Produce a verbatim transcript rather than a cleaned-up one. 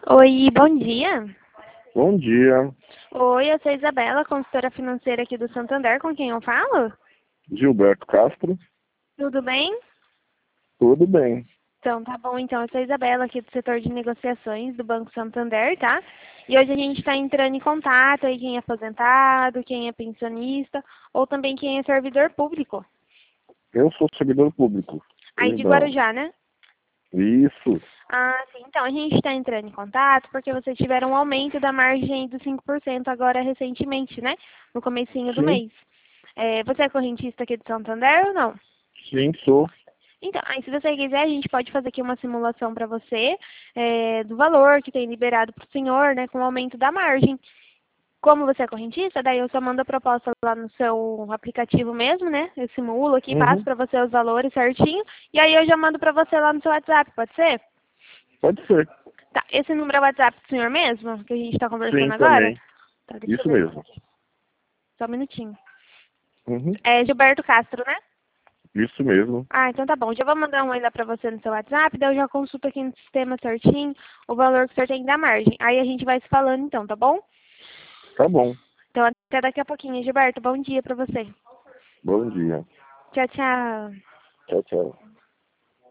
Oi, bom dia. Bom dia, Oi, eu sou a Isabela, consultora financeira aqui do Santander, com quem eu falo? Gilberto Castro. Tudo bem? Tudo bem. Então, tá bom. Então, eu sou a Isabela aqui do setor de negociações do Banco Santander, tá? E hoje a gente está entrando em contato aí quem é aposentado, quem é pensionista ou também quem é servidor público. Eu sou servidor público. Aí de Perdão. Guarujá, né? Isso. Ah, sim. Então, a gente está entrando em contato porque vocês tiveram um aumento da margem dos cinco por cento agora recentemente, né? No comecinho do Sim, mês. É, você é correntista aqui do Santander ou não? sim, sou. Então, aí se você quiser, a gente pode fazer aqui uma simulação para você é, do valor que tem liberado para o senhor, né, com o aumento da margem. Como você é correntista, daí eu só mando a proposta lá no seu aplicativo mesmo, né? Eu simulo aqui, passo Uhum. para você os valores certinho, e aí eu já mando para você lá no seu WhatsApp, pode ser? Pode ser. Tá, esse número é o WhatsApp do senhor mesmo, que a gente está conversando Sim, agora? também. Tá, deixa eu Isso ver. mesmo. Só um minutinho. Uhum. É Gilberto Castro, né? Isso mesmo. Ah, então tá bom. Já vou mandar um oi lá pra você no seu WhatsApp, daí eu já consulto aqui no sistema certinho o valor que o senhor tem da margem. Aí a gente vai se falando então, tá bom? Tá bom. Então até daqui a pouquinho, Gilberto. Bom dia pra você. Bom dia. Tchau, tchau. Tchau, tchau.